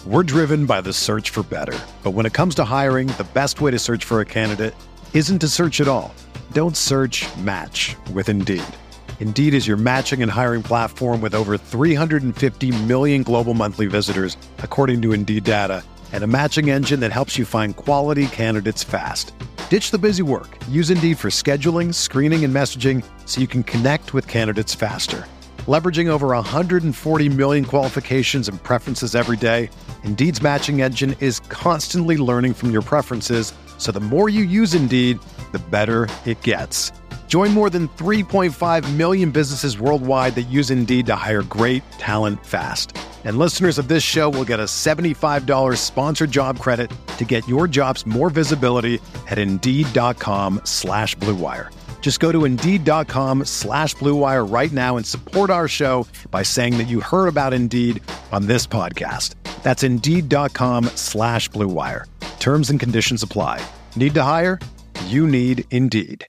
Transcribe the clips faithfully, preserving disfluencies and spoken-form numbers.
We're driven by the search for better. But when it comes to hiring, the best way to search for a candidate isn't to search at all. Don't search, match with Indeed. Indeed is your matching and hiring platform with over three hundred fifty million global monthly visitors, according to Indeed data, and a matching engine that helps you find quality candidates fast. Ditch the busy work. Use Indeed for scheduling, screening, and messaging so you can connect with candidates faster. Leveraging over one hundred forty million qualifications and preferences every day, Indeed's matching engine is constantly learning from your preferences, so the more you use Indeed, the better it gets. Join more than three point five million businesses worldwide that use Indeed to hire great talent fast. And listeners of this show will get a seventy-five dollars sponsored job credit to get your jobs more visibility at Indeed.com slash Blue Wire. Just go to Indeed.com slash Blue Wire right now and support our show by saying that you heard about Indeed on this podcast. That's Indeed.com slash Blue Wire. Terms and conditions apply. Need to hire? You need Indeed.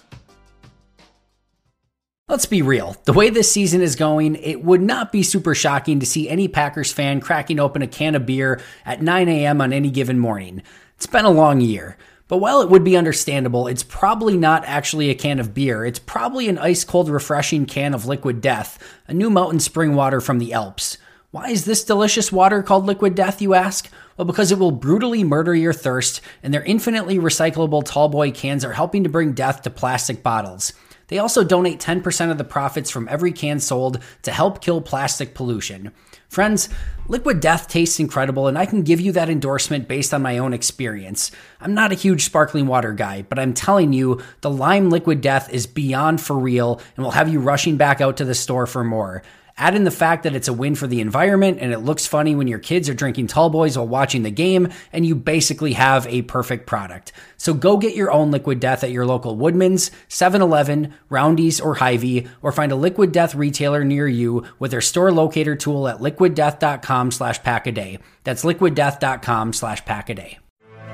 Let's be real. The way this season is going, it would not be super shocking to see any Packers fan cracking open a can of beer at nine a.m. on any given morning. It's been a long year. But while it would be understandable, it's probably not actually a can of beer. It's probably an ice-cold, refreshing can of Liquid Death, a new mountain spring water from the Alps. Why is this delicious water called Liquid Death, you ask? Well, because it will brutally murder your thirst, and their infinitely recyclable tallboy cans are helping to bring death to plastic bottles. They also donate ten percent of the profits from every can sold to help kill plastic pollution. Friends, Liquid Death tastes incredible, and I can give you that endorsement based on my own experience. I'm not a huge sparkling water guy, but I'm telling you, the Lime Liquid Death is beyond for real and will have you rushing back out to the store for more. Add in the fact that it's a win for the environment and it looks funny when your kids are drinking tall boys while watching the game, and you basically have a perfect product. So go get your own Liquid Death at your local Woodman's, seven eleven, Roundy's, or Hy-Vee, or find a Liquid Death retailer near you with their store locator tool at liquiddeath.com slash pack a day. That's liquiddeath.com slash pack a day.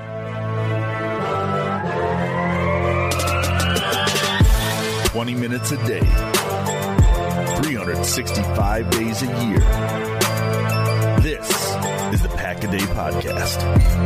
twenty minutes a day, three hundred sixty-five days a year. This is the Pack a Day Podcast.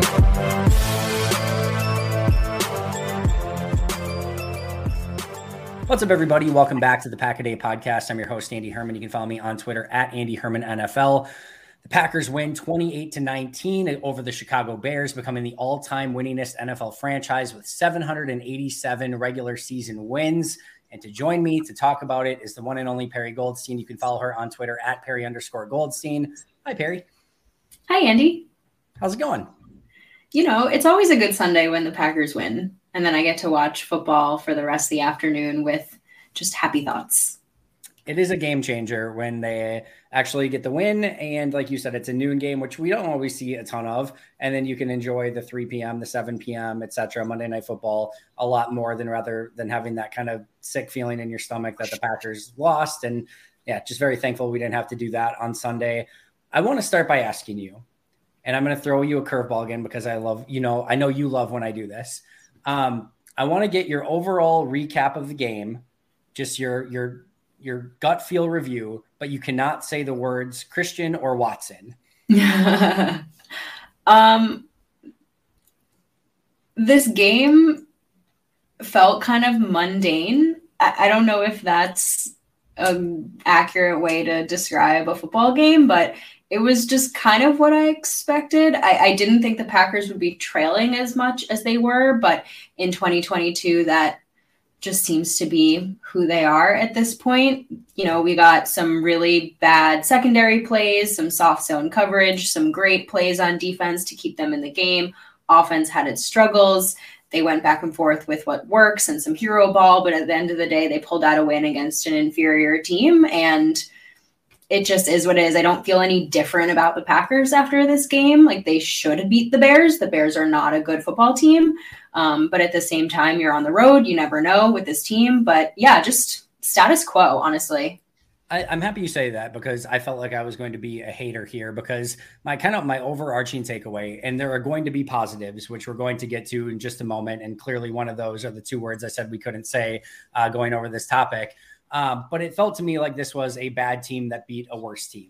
What's up, everybody? Welcome back to the Pack a Day Podcast. I'm your host, Andy Herman. You can follow me on Twitter at Andy Herman N F L. The Packers win twenty-eight to nineteen over the Chicago Bears, becoming the all-time winningest N F L franchise with seven hundred eighty-seven regular season wins. And to join me to talk about it is the one and only Perry Goldstein. You can follow her on Twitter at Perry underscore Goldstein. Hi, Perry. Hi, Andy. How's it going? You know, it's always a good Sunday when the Packers win. And then I get to watch football for the rest of the afternoon with just happy thoughts. It is a game changer when they actually get the win. And like you said, it's a noon game, which we don't always see a ton of. And then you can enjoy the three p.m., the seven p.m., et cetera, Monday Night Football a lot more than rather than having that kind of sick feeling in your stomach that the Packers lost. And yeah, just very thankful we didn't have to do that on Sunday. I want to start by asking you, and I'm going to throw you a curveball again because I love, you know, I know you love when I do this. Um, I want to get your overall recap of the game, just your, your, your gut feel review, but you cannot say the words Christian or Watson. um, this game felt kind of mundane. I, I don't know if that's an accurate way to describe a football game, but it was just kind of what I expected. I, I didn't think the Packers would be trailing as much as they were, but in twenty twenty-two, that just seems to be who they are at this point. You know, we got some really bad secondary plays, some soft zone coverage, some great plays on defense to keep them in the game. Offense had its struggles. They went back and forth with what works and some hero ball, but at the end of the day, they pulled out a win against an inferior team, and it just is what it is. I don't feel any different about the Packers after this game. Like, they should beat the Bears. The Bears are not a good football team. Um, but at the same time, you're on the road. You never know with this team. But yeah, just status quo, honestly. I, I'm happy you say that because I felt like I was going to be a hater here because my kind of my overarching takeaway, and there are going to be positives, which we're going to get to in just a moment. And clearly one of those are the two words I said we couldn't say uh, going over this topic. Uh, but it felt to me like this was a bad team that beat a worse team.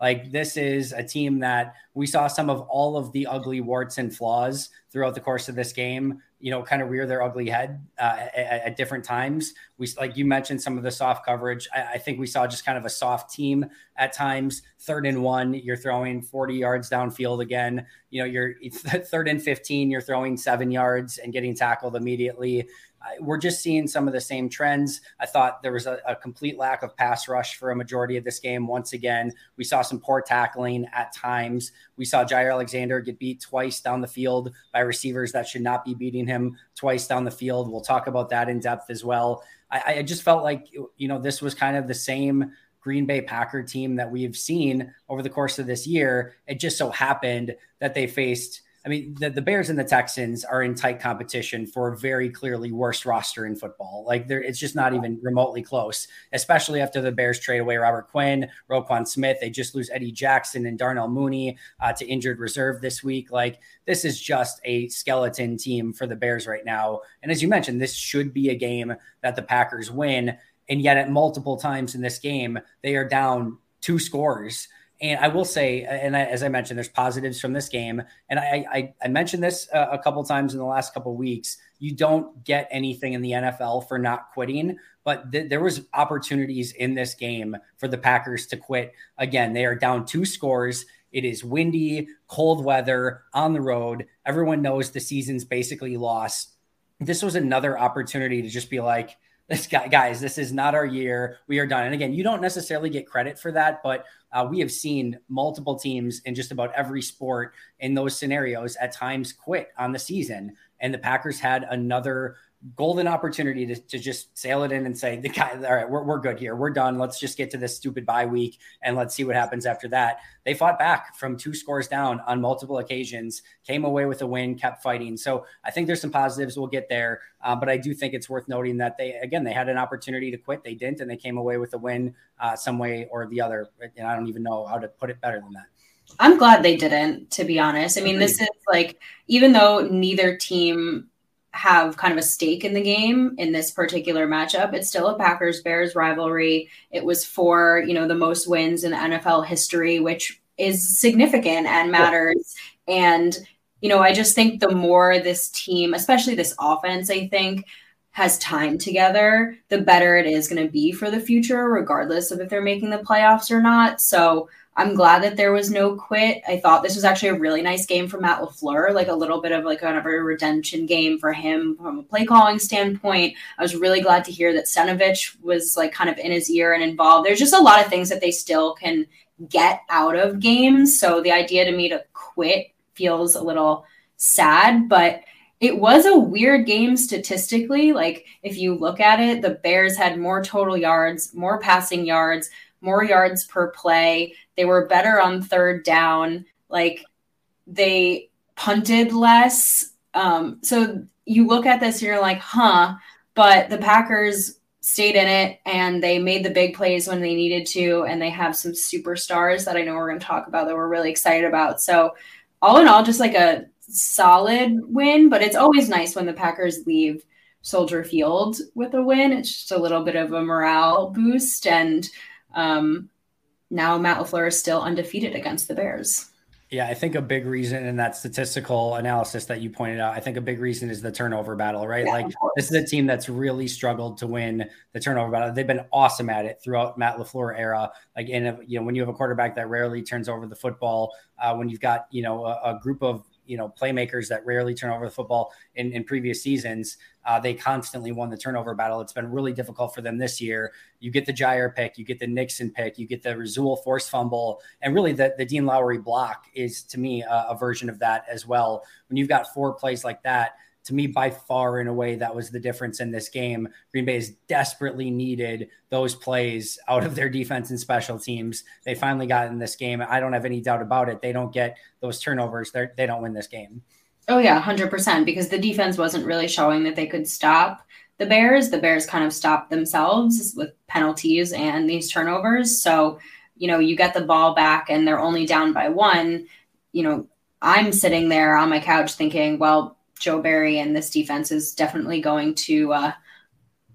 Like, this is a team that we saw some of all of the ugly warts and flaws throughout the course of this game, you know, kind of rear their ugly head uh, at, at different times. We, like you mentioned, some of the soft coverage. I, I think we saw just kind of a soft team at times. Third and one, you're throwing forty yards downfield again. You know, you're third and fifteen, you're throwing seven yards and getting tackled immediately. We're just seeing some of the same trends. I thought there was a, a complete lack of pass rush for a majority of this game. Once again, we saw some poor tackling at times. We saw Jair Alexander get beat twice down the field by receivers that should not be beating him twice down the field. We'll talk about that in depth as well. I, I just felt like, you know, this was kind of the same Green Bay Packer team that we've seen over the course of this year. It just so happened that they faced I mean, the, the Bears and the Texans are in tight competition for a very clearly worst roster in football. Like, there, it's just not even remotely close, especially after the Bears trade away Robert Quinn, Roquan Smith. They just lose Eddie Jackson and Darnell Mooney uh, to injured reserve this week. Like, this is just a skeleton team for the Bears right now. And as you mentioned, this should be a game that the Packers win. And yet at multiple times in this game, they are down two scores. And I will say, and I, as I mentioned, there's positives from this game. And I, I, I mentioned this uh, a couple times in the last couple of weeks. You don't get anything in the N F L for not quitting, but th- there was opportunities in this game for the Packers to quit. Again, they are down two scores. It is windy, cold weather on the road. Everyone knows the season's basically lost. This was another opportunity to just be like, this guy, guys, this is not our year. We are done. And again, you don't necessarily get credit for that, but uh, we have seen multiple teams in just about every sport in those scenarios at times quit on the season. And the Packers had another golden opportunity to, to just sail it in and say, the guy, all right, we're, we're good here. We're done. Let's just get to this stupid bye week and let's see what happens after that. They fought back from two scores down on multiple occasions, came away with a win, kept fighting. So I think there's some positives. We'll get there. Uh, but I do think it's worth noting that they, again, they had an opportunity to quit. They didn't, and they came away with a win uh, some way or the other. And I don't even know how to put it better than that. I'm glad they didn't, to be honest. I mean, this is like, even though neither team have kind of a stake in the game in this particular matchup, it's still a Packers Bears rivalry. It was for, you know, the most wins in N F L history, which is significant and matters. Yeah. And, you know, I just think the more this team, especially this offense, I think has time together, the better it is going to be for the future, regardless of if they're making the playoffs or not. So I'm glad that there was no quit. I thought this was actually a really nice game for Matt LaFleur, like a little bit of like kind of a redemption game for him from a play calling standpoint. I was really glad to hear that Stenavich was like kind of in his ear and involved. There's just a lot of things that they still can get out of games. So the idea to me to quit feels a little sad, but it was a weird game statistically. Like, if you look at it, the Bears had more total yards, more passing yards, more yards per play. They were better on third down. Like, they punted less. Um, so you look at this and you're like, huh, but the Packers stayed in it and they made the big plays when they needed to. And they have some superstars that I know we're going to talk about that we're really excited about. So all in all, just like a solid win, but it's always nice when the Packers leave Soldier Field with a win. It's just a little bit of a morale boost. And um, now Matt LaFleur is still undefeated against the Bears. Yeah, I think a big reason in that statistical analysis that you pointed out, I think a big reason is the turnover battle, right? Yeah, like, this is a team that's really struggled to win the turnover battle. They've been awesome at it throughout Matt LaFleur era. Like, in you know, when you have a quarterback that rarely turns over the football, uh, when you've got, you know, a, a group of, you know, playmakers that rarely turn over the football in, in previous seasons, uh, they constantly won the turnover battle. It's been really difficult for them this year. You get the Jair pick, you get the Nixon pick, you get the Rasul forced fumble, and really the, the Dean Lowry block is, to me, a, a version of that as well. When you've got four plays like that, to me, by far, in a way, that was the difference in this game. Green Bay has desperately needed those plays out of their defense and special teams. They finally got in this game. I don't have any doubt about it. They don't get those turnovers, They're, they don't win this game. Oh, yeah, one hundred percent, because the defense wasn't really showing that they could stop the Bears. The Bears kind of stopped themselves with penalties and these turnovers. So, you know, you get the ball back and they're only down by one. You know, I'm sitting there on my couch thinking, well, Joe Barry and this defense is definitely going to uh,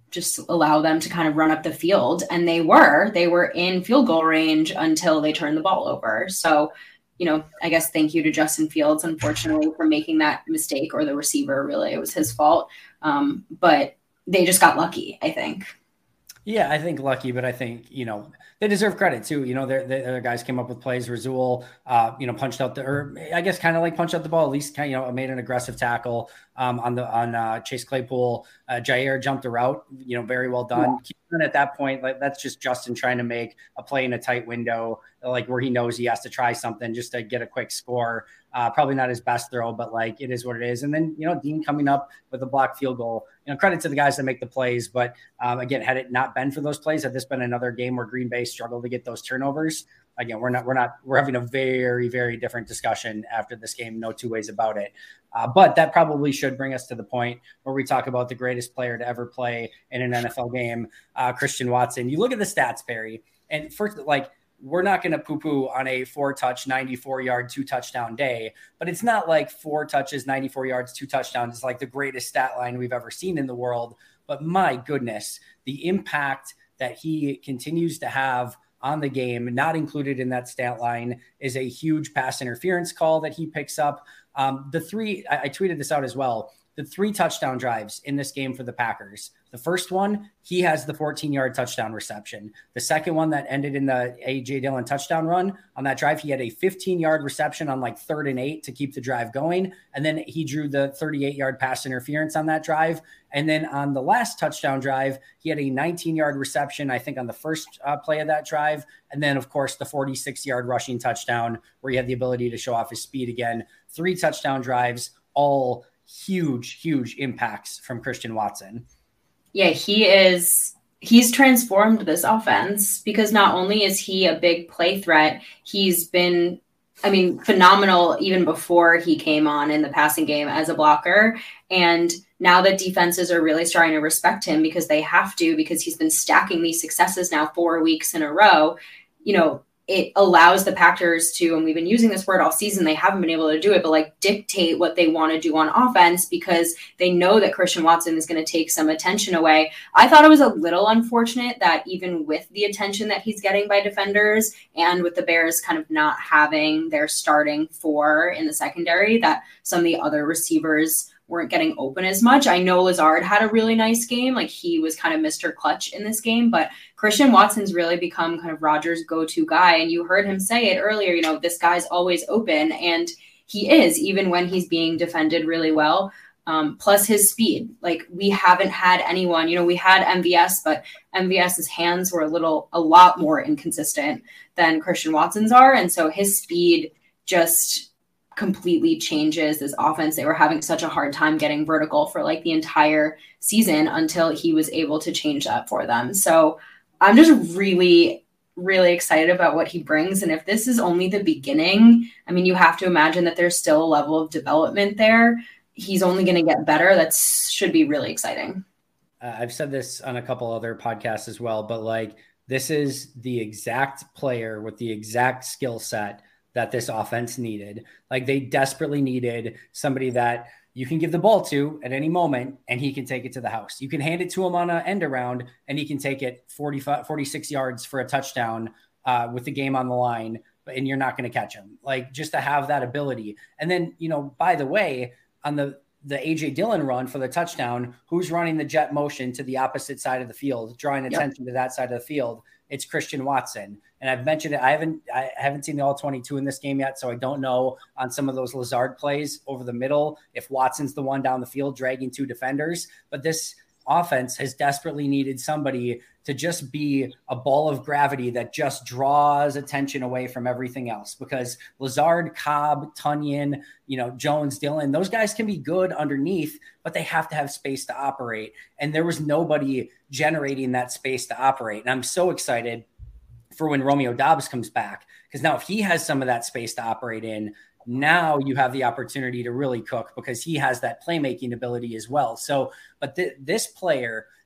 just allow them to kind of run up the field. And they were, they were in field goal range until they turned the ball over. So, you know, I guess thank you to Justin Fields, unfortunately, for making that mistake, or the receiver, really, it was his fault. Um, but they just got lucky, I think. Yeah, I think lucky, but I think, you know, they deserve credit too. You know, the other guys came up with plays. Rasul, uh, you know, punched out the, or I guess kind of like punched out the ball, at least kind of, you know, made an aggressive tackle um, on the, on uh, Chase Claypool. Uh, Jair jumped a route, you know, very well done. Yeah. At that point, like that's just Justin trying to make a play in a tight window, like where he knows he has to try something just to get a quick score. Uh, probably not his best throw, but like it is what it is. And then, you know, Dean coming up with a blocked field goal, you know, credit to the guys that make the plays. But um, again, had it not been for those plays, had this been another game where Green Bay struggled to get those turnovers, again, we're not, we're not, we're having a very, very different discussion after this game. No two ways about it. Uh, but that probably should bring us to the point where we talk about the greatest player to ever play in an N F L game, uh, Christian Watson. You look at the stats, Barry, and first, like, we're not going to poo-poo on a four-touch, ninety-four-yard, two-touchdown day, but it's not like four touches, ninety-four yards, two touchdowns is like the greatest stat line we've ever seen in the world. But my goodness, the impact that he continues to have on the game, not included in that stat line, is a huge pass interference call that he picks up. Um, the three, I, I tweeted this out as well, the three touchdown drives in this game for the Packers. The first one, he has the fourteen-yard touchdown reception. The second one that ended in the A J Dillon touchdown run, on that drive, he had a fifteen-yard reception on like third and eight to keep the drive going. And then he drew the thirty-eight-yard pass interference on that drive. And then on the last touchdown drive, he had a nineteen-yard reception, I think, on the first uh, play of that drive. And then, of course, the forty-six-yard rushing touchdown where he had the ability to show off his speed again. Three touchdown drives, all huge, huge impacts from Christian Watson. Yeah, he is, he's transformed this offense, because not only is he a big play threat, he's been, I mean, phenomenal even before he came on in the passing game as a blocker. And now that defenses are really starting to respect him, because they have to, because he's been stacking these successes now four weeks in a row, you know, it allows the Packers to, and we've been using this word all season, they haven't been able to do it, but like dictate what they want to do on offense, because they know that Christian Watson is going to take some attention away. I thought it was a little unfortunate that even with the attention that he's getting by defenders, and with the Bears kind of not having their starting four in the secondary, that some of the other receivers weren't getting open as much. I know Lazard had a really nice game. Like, he was kind of Mister Clutch in this game, but Christian Watson's really become kind of Rodgers' go-to guy. And you heard him say it earlier, you know, this guy's always open, and he is, even when he's being defended really well. Um, plus his speed. Like, we haven't had anyone, you know, we had M V S, but MVS's hands were a little, a lot more inconsistent than Christian Watson's are. And so his speed just completely changes this offense. They were having such a hard time getting vertical for like the entire season until he was able to change that for them. So I'm just really, really excited about what he brings. And if this is only the beginning, I mean, you have to imagine that there's still a level of development there. He's only going to get better. That should be really exciting. Uh, I've said this on a couple other podcasts as well, but like, this is the exact player with the exact skill set that this offense needed. Like, they desperately needed somebody that you can give the ball to at any moment and he can take it to the house. You can hand it to him on an end around and he can take it forty-five, forty-six yards for a touchdown uh, with the game on the line, and you're not going to catch him. Like, just to have that ability. And then, you know, by the way, on the, the A J Dillon run for the touchdown, who's running the jet motion to the opposite side of the field, drawing attention yep. to that side of the field? It's Christian Watson. And I've mentioned it. I haven't, I haven't seen the all twenty-two in this game yet. So I don't know on some of those Lazard plays over the middle, if Watson's the one down the field dragging two defenders, but this offense has desperately needed somebody to just be a ball of gravity that just draws attention away from everything else, because Lazard, Cobb, Tunyon, you know, Jones, Dillon, those guys can be good underneath, but they have to have space to operate. And there was nobody generating that space to operate. And I'm so excited for when Romeo Doubs comes back, because now if he has some of that space to operate in, now you have the opportunity to really cook, because he has that playmaking ability as well. So, but th- this player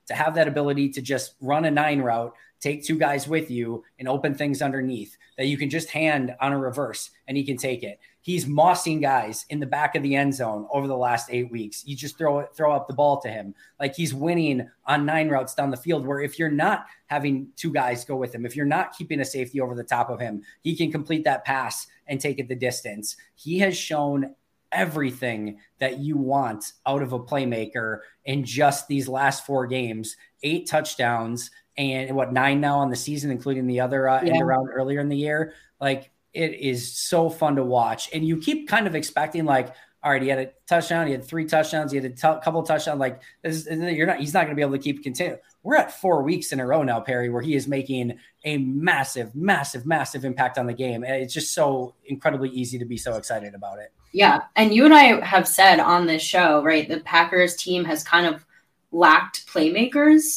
to have that ability to just run a nine route, take two guys with you and open things underneath that you can just hand on a reverse and he can take it. He's mossing guys in the back of the end zone over the last eight weeks. You just throw it, throw up the ball to him. Like he's winning on nine routes down the field where if you're not having two guys go with him, if you're not keeping a safety over the top of him, he can complete that pass and take it the distance. He has shown everything that you want out of a playmaker in just these last four games, eight touchdowns and what, nine now on the season, including the other uh, yeah. end around earlier in the year. Like it is so fun to watch. And you keep kind of expecting like, all right, he had a touchdown. He had three touchdowns. He had a t- couple of touchdowns. Like this is, you're not, he's not going to be able to keep continuing. We're at four weeks in a row now, Perry, where he is making a massive, massive, massive impact on the game. And it's just so incredibly easy to be so excited about it. Yeah. And you and I have said on this show, right, the Packers team has kind of lacked playmakers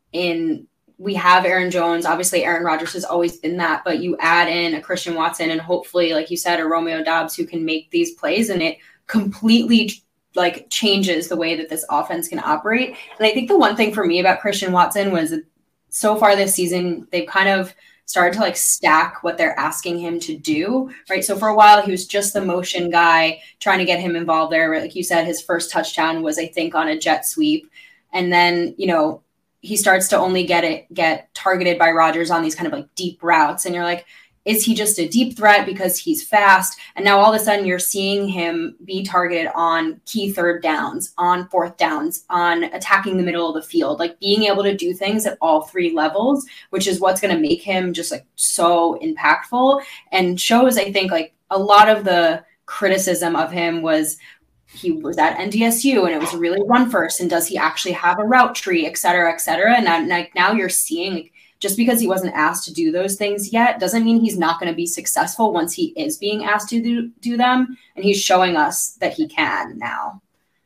in, we have Aaron Jones. Obviously, Aaron Rodgers has always been that, but you add in a Christian Watson and hopefully, like you said, a Romeo Doubs who can make these plays, and it completely like changes the way that this offense can operate. And I think the one thing for me about Christian Watson was so far this season, they've kind of started to like stack what they're asking him to do, right? So for a while, he was just the motion guy trying to get him involved there. Like you said, his first touchdown was, I think, on a jet sweep. And then, you know, he starts to only get it, get targeted by Rodgers on these kind of like deep routes. And you're like, is he just a deep threat because he's fast? And now all of a sudden you're seeing him be targeted on key third downs, on fourth downs, on attacking the middle of the field, like being able to do things at all three levels, which is what's going to make him just like so impactful, and shows, I think, like a lot of the criticism of him was he was at N D S U and it was really run first. And does he actually have a route tree, et cetera, et cetera. And now, like, now you're seeing like, just because he wasn't asked to do those things yet doesn't mean he's not going to be successful once he is being asked to do, do them. And he's showing us that he can now.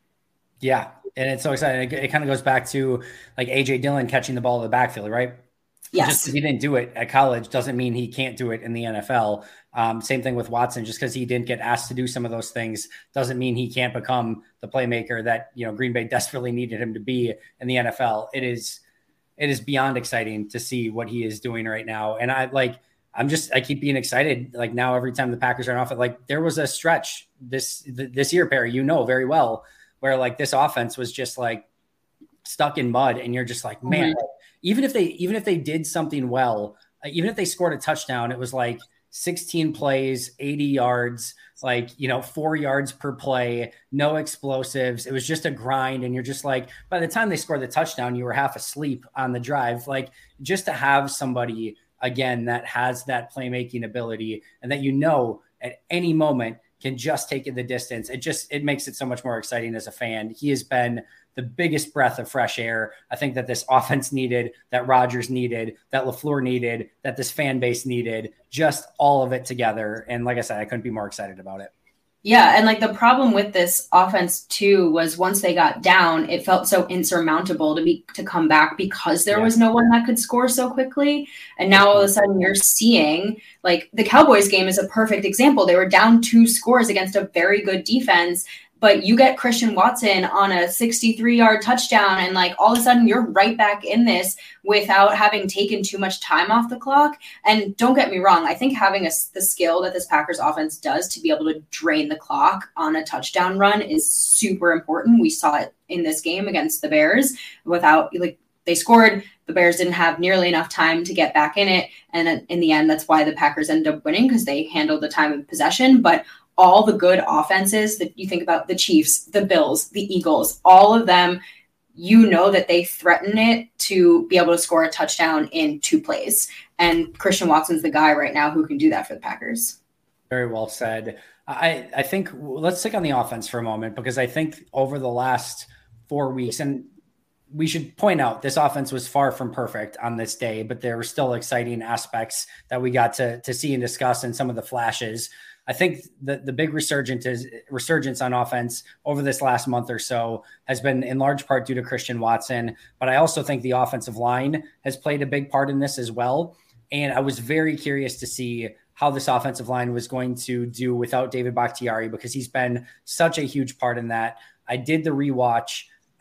Yeah. And it's so exciting. It, it kind of goes back to like A J Dillon catching the ball in the backfield, right? Yes. Just because he didn't do it at college doesn't mean he can't do it in the N F L. Um, same thing with Watson. Just because he didn't get asked to do some of those things doesn't mean he can't become the playmaker that, you know, Green Bay desperately needed him to be in the N F L. It is, it is beyond exciting to see what he is doing right now. And I like, I'm just, I keep being excited. Like now, every time the Packers are off it, like there was a stretch this, th- this year, Perry, you know, very well, where like this offense was just like stuck in mud. And you're just like, man, mm-hmm. even if they, even if they did something well, uh, even if they scored a touchdown, it was like sixteen plays, eighty yards, like, you know, four yards per play, no explosives. It was just a grind. And you're just like, by the time they scored the touchdown, you were half asleep on the drive. Like just to have somebody again that has that playmaking ability and that, you know, at any moment can just take it the distance. It just, it makes it so much more exciting as a fan. He has been the biggest breath of fresh air I think that this offense needed, that Rodgers needed, that LaFleur needed, that this fan base needed, just all of it together. And like I said, I couldn't be more excited about it. Yeah. And like the problem with this offense too, was once they got down, it felt so insurmountable to be, to come back because there yeah. was no one that could score so quickly. And now all of a sudden you're seeing like the Cowboys game is a perfect example. They were down two scores against a very good defense, but you get Christian Watson on a sixty-three yard touchdown. And like all of a sudden you're right back in this without having taken too much time off the clock. And don't get me wrong. I think having a, the skill that this Packers offense does to be able to drain the clock on a touchdown run is super important. We saw it in this game against the Bears without like they scored. The Bears didn't have nearly enough time to get back in it. And in the end, that's why the Packers ended up winning because they handled the time of possession. But all the good offenses that you think about, the Chiefs, the Bills, the Eagles, all of them, you know that they threaten it to be able to score a touchdown in two plays. And Christian Watson's the guy right now who can do that for the Packers. Very well said. I, I think let's stick on the offense for a moment, because I think over the last four weeks, and we should point out this offense was far from perfect on this day, but there were still exciting aspects that we got to, to see and discuss in some of the flashes. I think the, the big resurgence is resurgence on offense over this last month or so has been in large part due to Christian Watson, but I also think the offensive line has played a big part in this as well. And I was very curious to see how this offensive line was going to do without David Bakhtiari, because he's been such a huge part in that. I did the rewatch.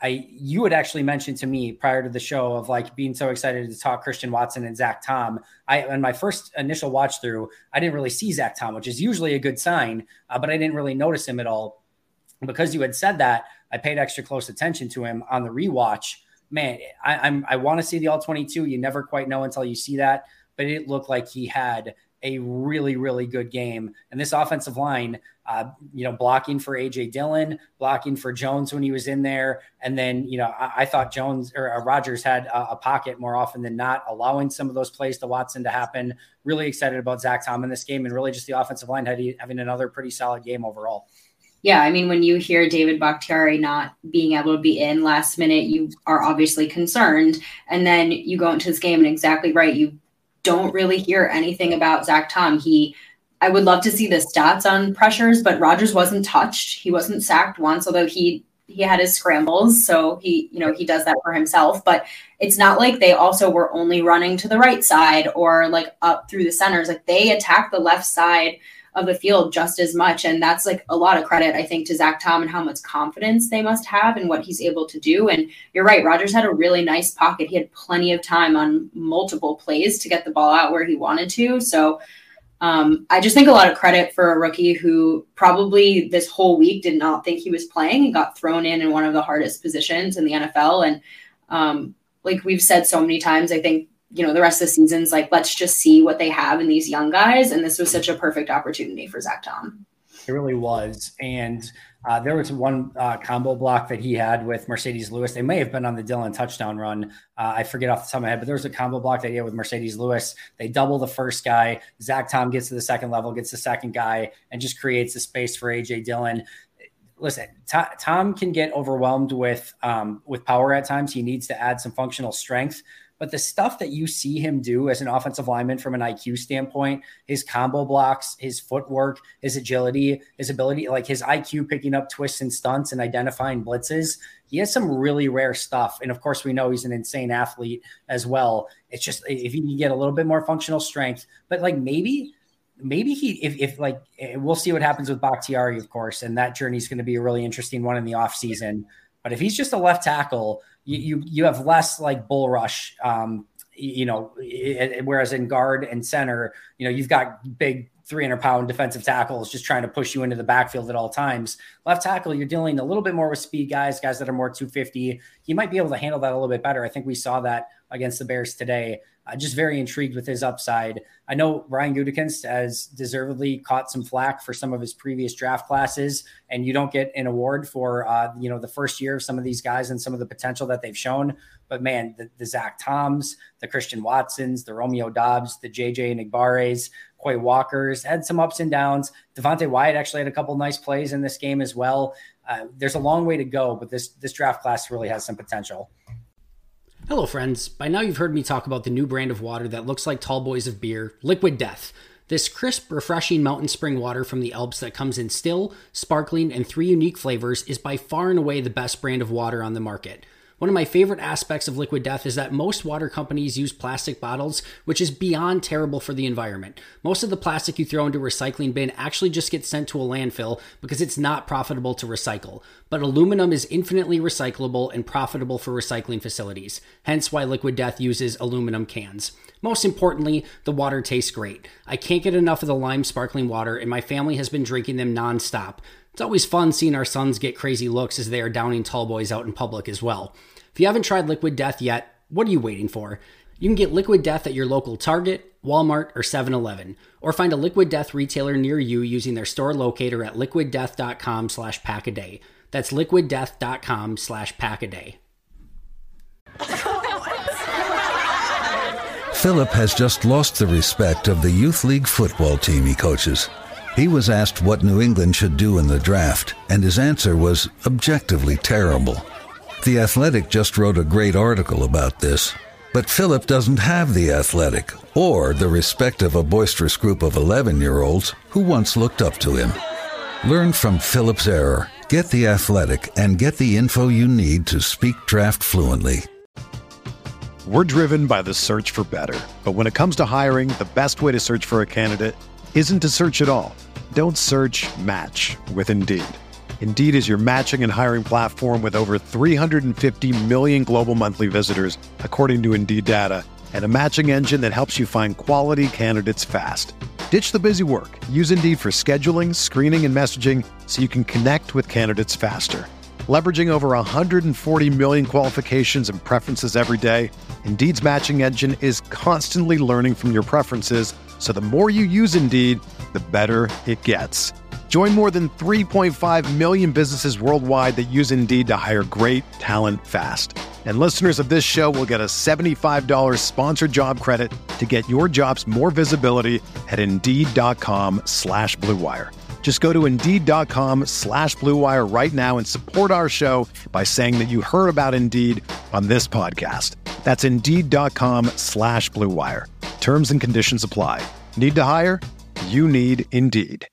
I, you had actually mentioned to me prior to the show of like being so excited to talk Christian Watson and Zach Tom. I, in my first initial watch through, I didn't really see Zach Tom, which is usually a good sign, uh, but I didn't really notice him at all. Because you had said that, I paid extra close attention to him on the rewatch. Man, I, I'm, I want to see the all twenty-two. You never quite know until you see that, but it looked like he had a really, really good game. And this offensive line, uh, you know, blocking for A J Dillon, blocking for Jones when he was in there. And then, you know, I, I thought Jones or uh, Rodgers had a, a pocket more often than not, allowing some of those plays to Watson to happen. Really excited about Zach Tom in this game, and really just the offensive line having another pretty solid game overall. Yeah, I mean, when you hear David Bakhtiari not being able to be in last minute, you are obviously concerned. And then you go into this game and exactly right, you don't really hear anything about Zach Tom. He, I would love to see the stats on pressures, but Rodgers wasn't touched. He wasn't sacked once, although he he had his scrambles. So he, you know, he does that for himself. But it's not like they also were only running to the right side or like up through the centers. Like they attacked the left side of the field just as much. And that's like a lot of credit, I think, to Zach Tom and how much confidence they must have in what he's able to do. And you're right, Rodgers had a really nice pocket. He had plenty of time on multiple plays to get the ball out where he wanted to. So um, I just think a lot of credit for a rookie who probably this whole week did not think he was playing and got thrown in in one of the hardest positions in the N F L. And um, like we've said so many times, I think, you know, the rest of the season's like, let's just see what they have in these young guys. And this was such a perfect opportunity for Zach Tom. It really was. And uh, there was one uh, combo block that he had with Mercedes Lewis. They may have been on the Dillon touchdown run. Uh, I forget off the top of my head, but there was a combo block that he had with Mercedes Lewis. They double the first guy. Zach Tom gets to the second level, gets the second guy, and just creates the space for A J Dillon. Listen, Tom can get overwhelmed with um, with power at times. He needs to add some functional strength. But the stuff that you see him do as an offensive lineman from an I Q standpoint, his combo blocks, his footwork, his agility, his ability, like his I Q picking up twists and stunts and identifying blitzes, he has some really rare stuff. And of course, we know he's an insane athlete as well. It's just if he can get a little bit more functional strength, but like maybe Maybe he, if, if like, we'll see what happens with Bakhtiari, of course, and that journey is going to be a really interesting one in the offseason. But if he's just a left tackle, you you, you have less like bull rush, um, you know, it, whereas in guard and center, you know, you've got big three hundred pound defensive tackles just trying to push you into the backfield at all times. Left tackle, you're dealing a little bit more with speed guys, guys that are more two fifty. He might be able to handle that a little bit better. I think we saw that against the Bears today. Uh, just very intrigued with his upside. I know Ryan Gutekunst has deservedly caught some flack for some of his previous draft classes, and you don't get an award for, uh, you know, the first year of some of these guys and some of the potential that they've shown. But man, the, the Zach Toms, the Christian Watsons, the Romeo Dobbs, the J J Nigbares, Quay Walkers had some ups and downs. Devontae Wyatt actually had a couple nice plays in this game as well. Uh, there's a long way to go, but this, this draft class really has some potential. Hello, friends. By now you've heard me talk about the new brand of water that looks like tall boys of beer, Liquid Death. This crisp, refreshing mountain spring water from the Alps that comes in still, sparkling, and three unique flavors is by far and away the best brand of water on the market. One of my favorite aspects of Liquid Death is that most water companies use plastic bottles, which is beyond terrible for the environment. Most of the plastic you throw into a recycling bin actually just gets sent to a landfill because it's not profitable to recycle. But aluminum is infinitely recyclable and profitable for recycling facilities, hence why Liquid Death uses aluminum cans. Most importantly, the water tastes great. I can't get enough of the lime sparkling water, and my family has been drinking them nonstop. It's always fun seeing our sons get crazy looks as they are downing tall boys out in public as well. If you haven't tried Liquid Death yet, what are you waiting for? You can get Liquid Death at your local Target, Walmart, or seven eleven, or find a Liquid Death retailer near you using their store locator at liquiddeath.com slash pack-a-day. That's liquiddeath.com slash pack-a-day. Philip has just lost the respect of the youth league football team he coaches. He was asked what New England should do in the draft, and his answer was objectively terrible. The Athletic just wrote a great article about this, but Philip doesn't have the Athletic or the respect of a boisterous group of eleven-year-olds who once looked up to him. Learn from Philip's error, get the Athletic, and get the info you need to speak draft fluently. We're driven by the search for better, but when it comes to hiring, the best way to search for a candidate isn't to search at all. Don't search, match with Indeed. Indeed is your matching and hiring platform with over three hundred fifty million global monthly visitors, according to Indeed data, and a matching engine that helps you find quality candidates fast. Ditch the busy work. Use Indeed for scheduling, screening, and messaging so you can connect with candidates faster. Leveraging over one hundred forty million qualifications and preferences every day, Indeed's matching engine is constantly learning from your preferences, so the more you use Indeed, the better it gets. Join more than three point five million businesses worldwide that use Indeed to hire great talent fast. And listeners of this show will get a seventy-five dollars sponsored job credit to get your jobs more visibility at Indeed.com slash Blue Wire. Just go to Indeed.com slash Blue Wire right now and support our show by saying that you heard about Indeed on this podcast. That's Indeed.com slash Blue Wire. Terms and conditions apply. Need to hire? You need Indeed.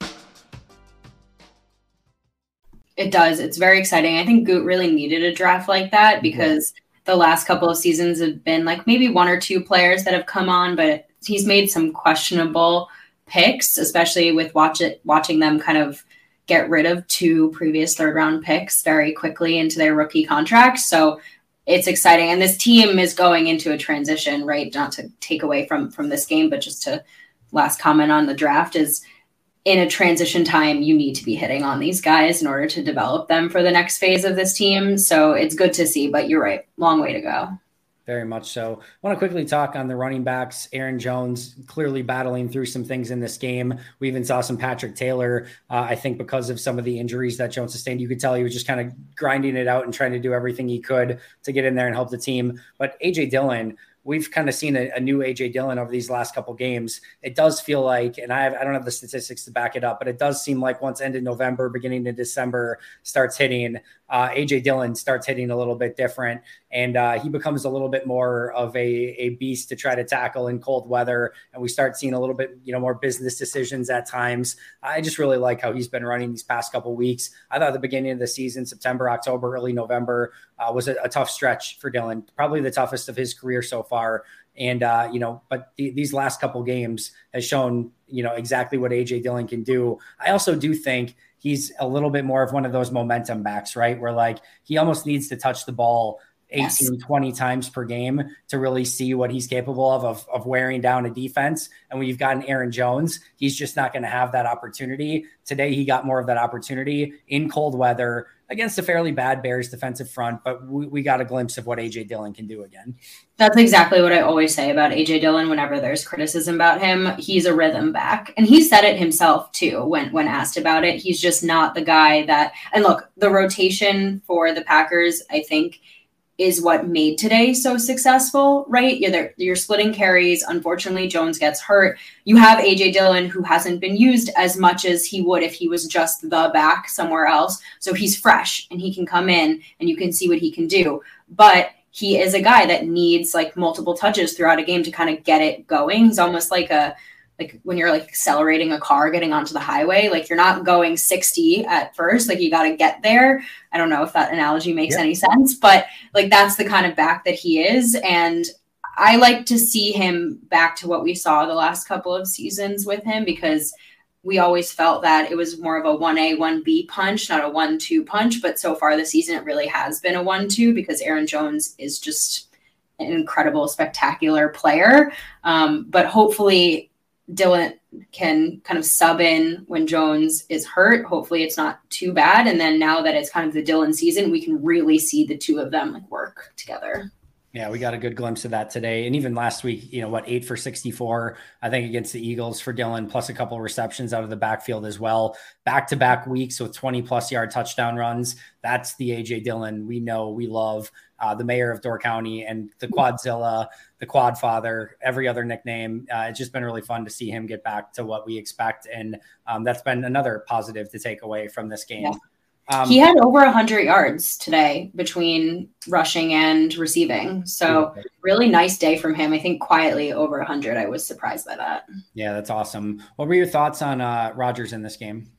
It does. It's very exciting. I think Goot really needed a draft like that because the last couple of seasons have been like maybe one or two players that have come on, but he's made some questionable picks, especially with watch it, watching them kind of get rid of two previous third round picks very quickly into their rookie contracts. So it's exciting. And this team is going into a transition, right? Not to take away from, from this game, but just to last comment on the draft is in a transition time, you need to be hitting on these guys in order to develop them for the next phase of this team. So it's good to see, but you're right. Long way to go. Very much so. I want to quickly talk on the running backs. Aaron Jones clearly battling through some things in this game. We even saw some Patrick Taylor. Uh, I think because of some of the injuries that Jones sustained, you could tell he was just kind of grinding it out and trying to do everything he could to get in there and help the team. But A J Dillon, we've kind of seen a, a new A J Dillon over these last couple games. It does feel like, and I, have, I don't have the statistics to back it up, but it does seem like once end of November, beginning of December starts hitting, uh, A J Dillon starts hitting a little bit different. And uh, he becomes a little bit more of a, a beast to try to tackle in cold weather. And we start seeing a little bit, you know, more business decisions at times. I just really like how he's been running these past couple of weeks. I thought the beginning of the season, September, October, early November, uh, was a, a tough stretch for Dillon, probably the toughest of his career so far. And, uh, you know, but the, these last couple games has shown, you know, exactly what A J Dillon can do. I also do think he's a little bit more of one of those momentum backs, right? Where like he almost needs to touch the ball eighteen, yes. twenty times per game to really see what he's capable of, of, of wearing down a defense. And when you've got an Aaron Jones, he's just not going to have that opportunity. Today, he got more of that opportunity in cold weather against a fairly bad Bears defensive front, but we, we got a glimpse of what A J Dillon can do again. That's exactly what I always say about A J Dillon whenever there's criticism about him. He's a rhythm back. And he said it himself too when, when asked about it. He's just not the guy that – and look, the rotation for the Packers, I think – is what made today so successful, right? You're, you're splitting carries. Unfortunately, Jones gets hurt. You have A J Dillon, who hasn't been used as much as he would if he was just the back somewhere else. So he's fresh and he can come in and you can see what he can do. But he is a guy that needs like multiple touches throughout a game to kind of get it going. He's almost like a like when you're like accelerating a car getting onto the highway, like you're not going sixty at first, like you got to get there. I don't know if that analogy makes yeah. any sense, but like that's the kind of back that he is. And I like to see him back to what we saw the last couple of seasons with him, because we always felt that it was more of a one A, one B punch, not a one two punch. But so far this season, it really has been a one two because Aaron Jones is just an incredible, spectacular player. Um, but hopefully Dillon can kind of sub in when Jones is hurt. Hopefully it's not too bad. And then now that it's kind of the Dillon season, we can really see the two of them like work together. Yeah, we got a good glimpse of that today. And even last week, you know, what, eight for sixty-four, I think, against the Eagles for Dillon, plus a couple of receptions out of the backfield as well. Back-to-back weeks with twenty-plus yard touchdown runs. That's the A J Dillon we know, we love. Uh, the mayor of Door County and the Quadzilla, the Quad Father, every other nickname. Uh, it's just been really fun to see him get back to what we expect. And um, that's been another positive to take away from this game. Yeah. Um, he had over one hundred yards today between rushing and receiving. So really nice day from him. I think quietly over one hundred. I was surprised by that. Yeah, that's awesome. What were your thoughts on uh, Rodgers in this game?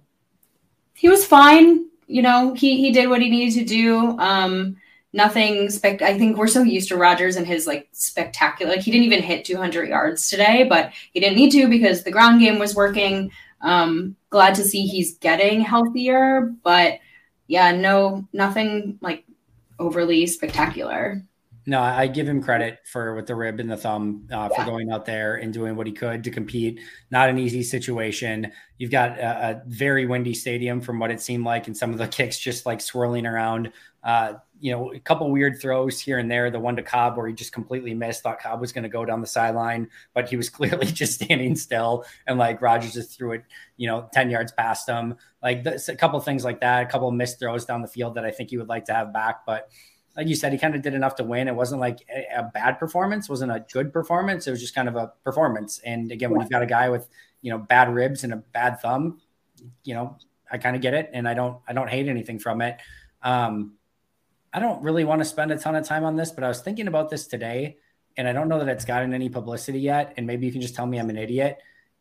He was fine. You know, he, he did what he needed to do. Um, nothing spec. I think we're so used to Rodgers and his like spectacular. Like, he didn't even hit two hundred yards today, but he didn't need to because the ground game was working. Um, glad to see he's getting healthier, but yeah, no, nothing like overly spectacular. No, I give him credit for with the rib and the thumb uh, for yeah. going out there and doing what he could to compete. Not an easy situation. You've got a, a very windy stadium from what it seemed like, and some of the kicks just like swirling around. Uh, you know, a couple weird throws here and there. The one to Cobb where he just completely missed, thought Cobb was going to go down the sideline, but he was clearly just standing still. And like Rodgers just threw it, you know, ten yards past him. Like this, a couple things like that, a couple of missed throws down the field that I think he would like to have back. But like you said, he kind of did enough to win. It wasn't like a, a bad performance, wasn't a good performance. It was just kind of a performance. And again, when you've got a guy with, you know, bad ribs and a bad thumb, you know, I kind of get it. And I don't, I don't hate anything from it. Um, I don't really want to spend a ton of time on this, but I was thinking about this today, and I don't know that it's gotten any publicity yet. And maybe you can just tell me I'm an idiot.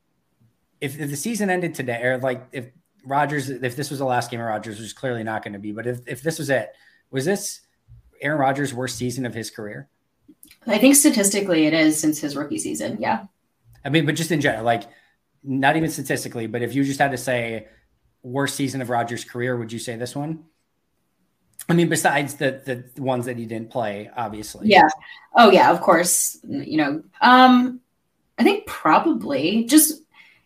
If, if the season ended today, or like if Rodgers, if this was the last game of Rodgers, which is clearly not going to be, but if, if this was it, was this Aaron Rodgers' worst season of his career? I think statistically it is since his rookie season. Yeah. I mean, but just in general, like not even statistically, but if you just had to say worst season of Rodgers' career, would you say this one? I mean, besides the the ones that he didn't play, obviously. Yeah. Oh yeah, of course. You know, um, I think probably just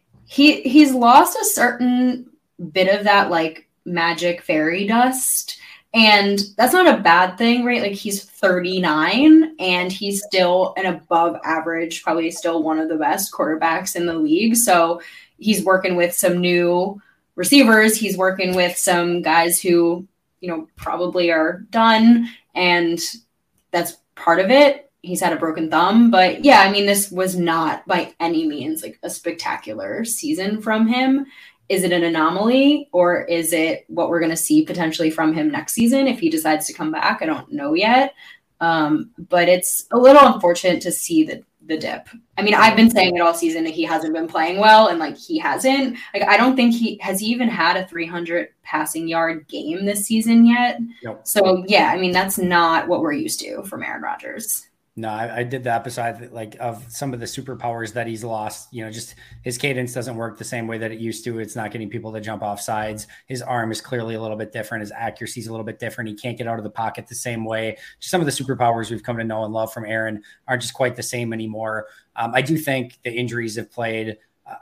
he he's lost a certain bit of that like magic fairy dust. And that's not a bad thing, right? Like he's thirty-nine and he's still an above average, probably still one of the best quarterbacks in the league. So he's working with some new receivers. He's working with some guys who, you know, probably are done. And that's part of it. He's had a broken thumb, but yeah, I mean, this was not by any means like a spectacular season from him. Is it an anomaly, or is it what we're going to see potentially from him next season if he decides to come back? I don't know yet. Um, but it's a little unfortunate to see the, the dip. I mean, I've been saying it all season that he hasn't been playing well, and like he hasn't. Like I don't think he has he even had a three hundred passing yard game this season yet. Yep. So yeah, I mean, that's not what we're used to from Aaron Rodgers. No, I, I did the episode like of some of the superpowers that he's lost. You know, just his cadence doesn't work the same way that it used to. It's not getting people to jump off sides. His arm is clearly a little bit different. His accuracy is a little bit different. He can't get out of the pocket the same way. Just some of the superpowers we've come to know and love from Aaron aren't just quite the same anymore. Um, I do think the injuries have played uh,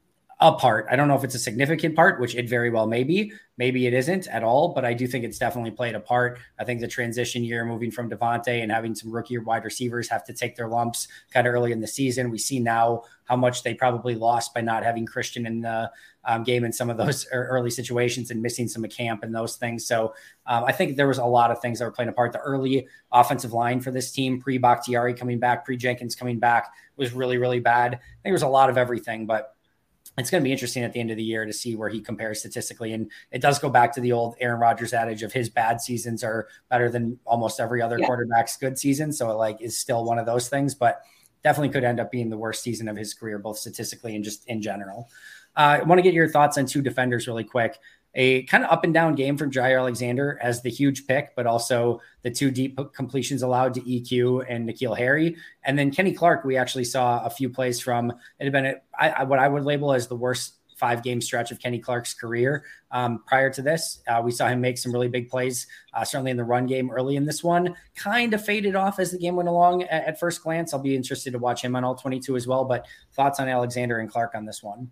a part. I don't know if it's a significant part, which it very well may be. Maybe it isn't at all, but I do think it's definitely played a part. I think the transition year, moving from Devontae and having some rookie wide receivers have to take their lumps kind of early in the season. We see now how much they probably lost by not having Christian in the um, game in some of those early situations and missing some of camp and those things. So um, I think there was a lot of things that were playing a part. The early offensive line for this team, pre-Bakhtiari coming back, pre-Jenkins coming back, was really, really bad. I think there was a lot of everything, but it's going to be interesting at the end of the year to see where he compares statistically. And it does go back to the old Aaron Rodgers adage of his bad seasons are better than almost every other yeah. quarterback's good season. So it like is still one of those things, but definitely could end up being the worst season of his career, both statistically and just in general. Uh, I want to get your thoughts on two defenders really quick. A kind of up and down game from Jaire Alexander as the huge pick, but also the two deep completions allowed to E Q and N'Keal Harry. And then Kenny Clark, we actually saw a few plays from, it had been a, I, what I would label as the worst five game stretch of Kenny Clark's career. Um, prior to this, uh, we saw him make some really big plays, uh, certainly in the run game early in this one, kind of faded off as the game went along at, at first glance. I'll be interested to watch him on all twenty-two as well, but thoughts on Alexander and Clark on this one?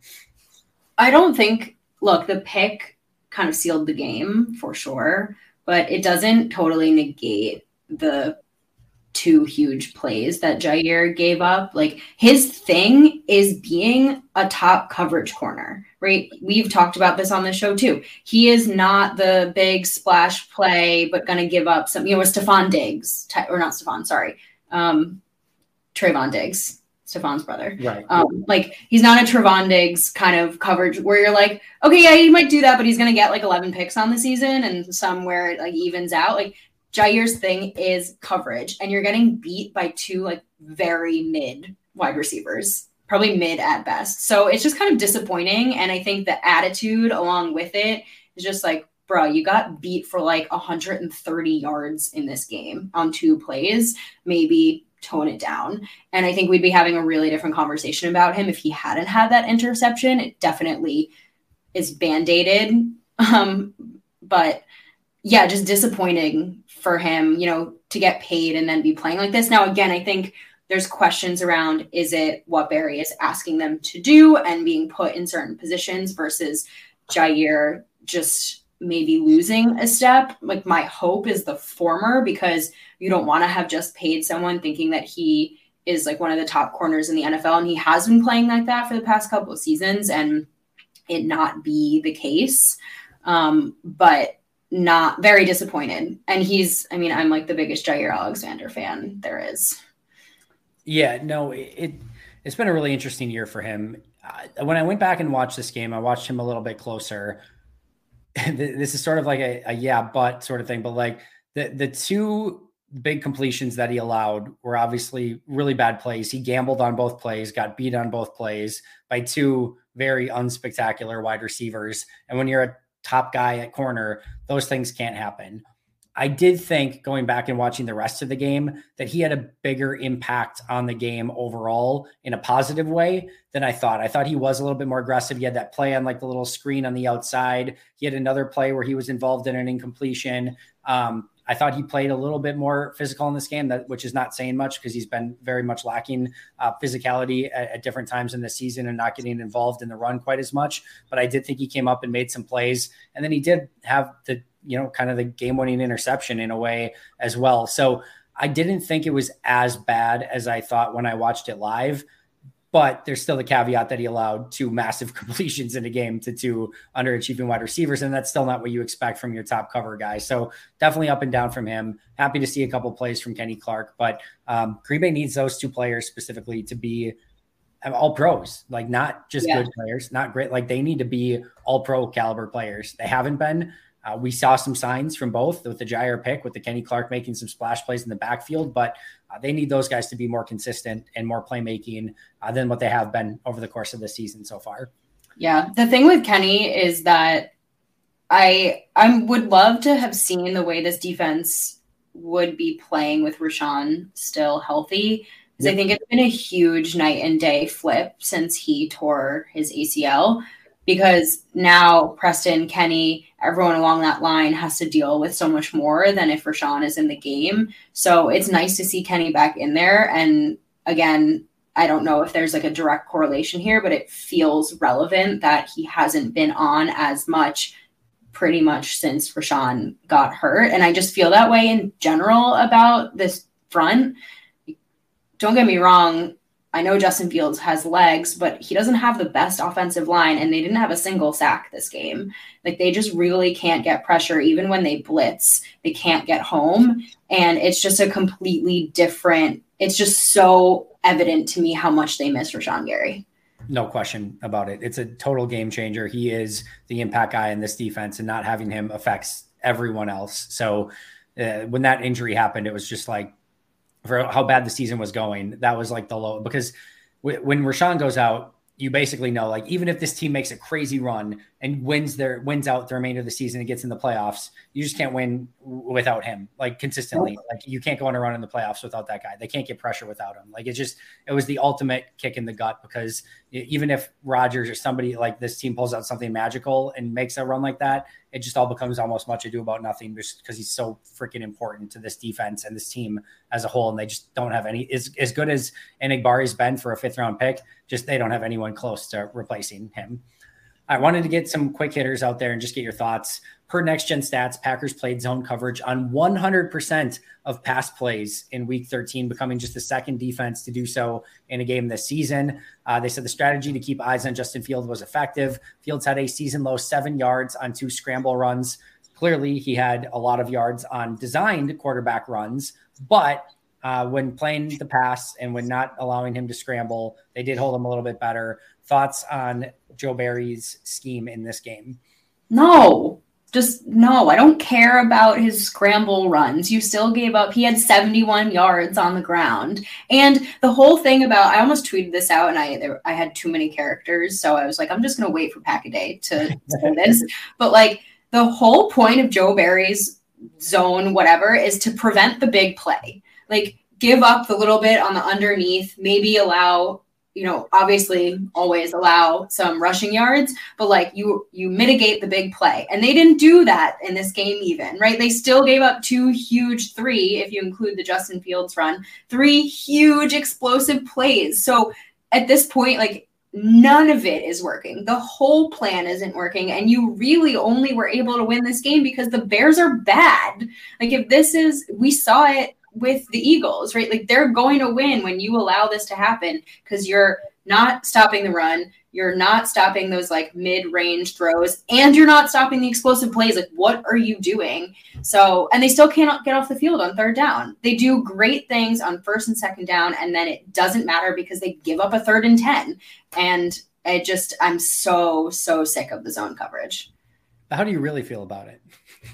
I don't think, look, the pick kind of sealed the game for sure, but it doesn't totally negate the two huge plays that Jaire gave up. Like his thing is being a top coverage corner, right? We've talked about this on the show too. He is not the big splash play, but going to give up some, you know, with Stephon Diggs, or not Stephon, sorry. Um, Trayvon Diggs. Stephon's brother. Right. Um, like he's not a Trevon Diggs kind of coverage where you're like, okay, yeah, he might do that, but he's going to get like eleven picks on the season and somewhere it like evens out. Like Jaire's thing is coverage, and you're getting beat by two like very mid wide receivers, probably mid at best. So it's just kind of disappointing. And I think the attitude along with it is just like, bro, you got beat for like one hundred thirty yards in this game on two plays, maybe tone it down. And I think we'd be having a really different conversation about him if he hadn't had that interception. It definitely is band-aided. Um, but yeah, just disappointing for him, you know, to get paid and then be playing like this. Now, again, I think there's questions around, is it what Barry is asking them to do and being put in certain positions versus Jair just maybe losing a step? Like, my hope is the former, because you don't want to have just paid someone thinking that he is like one of the top corners in the N F L. And he has been playing like that for the past couple of seasons and it not be the case. Um, but not very disappointed. And he's, I mean, I'm like the biggest Jair Alexander fan there is. Yeah, no, it, it's been a really interesting year for him. Uh, when I went back and watched this game, I watched him a little bit closer. This is sort of like a, a yeah, but sort of thing. But like the, the two big completions that he allowed were obviously really bad plays. He gambled on both plays, got beat on both plays by two very unspectacular wide receivers. And when you're a top guy at corner, those things can't happen. I did think, going back and watching the rest of the game, that he had a bigger impact on the game overall in a positive way than I thought. I thought he was a little bit more aggressive. He had that play on like the little screen on the outside. He had another play where he was involved in an incompletion. Um, I thought he played a little bit more physical in this game, that which is not saying much because he's been very much lacking uh, physicality at, at different times in the season and not getting involved in the run quite as much. But I did think he came up and made some plays. And then he did have the, you know, kind of the game-winning interception in a way as well. So I didn't think it was as bad as I thought when I watched it live, but there's still the caveat that he allowed two massive completions in a game to two underachieving wide receivers. And that's still not what you expect from your top cover guy. So definitely up and down from him. Happy to see a couple plays from Kenny Clark, but um, Green Bay needs those two players specifically to be all pros, like not just yeah. good players, not great. Like they need to be all pro caliber players. They haven't been. Uh, we saw some signs from both with the Jair pick, with the Kenny Clark making some splash plays in the backfield, but uh, they need those guys to be more consistent and more playmaking uh, than what they have been over the course of the season so far. Yeah. The thing with Kenny is that I, I would love to have seen the way this defense would be playing with Rashawn still healthy. Because yep. I think it's been a huge night and day flip since he tore his A C L. Because now Preston, Kenny, everyone along that line has to deal with so much more than if Rashawn is in the game. So it's nice to see Kenny back in there. And again, I don't know if there's like a direct correlation here, but it feels relevant that he hasn't been on as much pretty much since Rashawn got hurt. And I just feel that way in general about this front. Don't get me wrong. I know Justin Fields has legs, but he doesn't have the best offensive line, and they didn't have a single sack this game. Like, they just really can't get pressure. Even when they blitz, they can't get home. And it's just a completely different – it's just so evident to me how much they miss Rashawn Gary. No question about it. It's a total game changer. He is the impact guy in this defense, and not having him affects everyone else. So uh, when that injury happened, it was just like, for how bad the season was going, that was like the low, because w- when Rashawn goes out, you basically know, like, even if this team makes a crazy run and wins their wins out the remainder of the season and gets in the playoffs, you just can't win w- without him, like consistently. Like, you can't go on a run in the playoffs without that guy. They can't get pressure without him. Like, it just, it was the ultimate kick in the gut, because even if Rodgers or somebody like this team pulls out something magical and makes a run like that, it just all becomes almost much ado about nothing, just because he's so freaking important to this defense and this team as a whole. And they just don't have any, as, as good as Enagbari's been for a fifth round pick, just, they don't have anyone close to replacing him. I wanted to get some quick hitters out there and just get your thoughts. Per Next Gen Stats, Packers played zone coverage on one hundred percent of pass plays in week thirteen, becoming just the second defense to do so in a game this season. Uh, they said the strategy to keep eyes on Justin Fields was effective. Fields had a season low seven yards on two scramble runs. Clearly, he had a lot of yards on designed quarterback runs, but uh, when playing the pass and when not allowing him to scramble, they did hold him a little bit better. Thoughts on Joe Barry's scheme in this game? No, just no. I don't care about his scramble runs. You still gave up. He had seventy-one yards on the ground. And the whole thing about, I almost tweeted this out, and I there, I had too many characters. So I was like, I'm just going to wait for Pack-A-Day to say this. But like, the whole point of Joe Barry's zone, whatever, is to prevent the big play. Like, give up the little bit on the underneath, maybe allow, you know, obviously always allow some rushing yards, but like you, you mitigate the big play. And they didn't do that in this game even, right? They still gave up two huge three, if you include the Justin Fields run, three huge explosive plays. So at this point, like none of it is working. The whole plan isn't working. And you really only were able to win this game because the Bears are bad. Like if this is, we saw it with the Eagles, right? Like they're going to win when you allow this to happen because you're not stopping the run. You're not stopping those like mid-range throws and you're not stopping the explosive plays. Like what are you doing? So, and they still cannot get off the field on third down. They do great things on first and second down. And then it doesn't matter because they give up a third and ten. And I just, I'm so, so sick of the zone coverage. How do you really feel about it?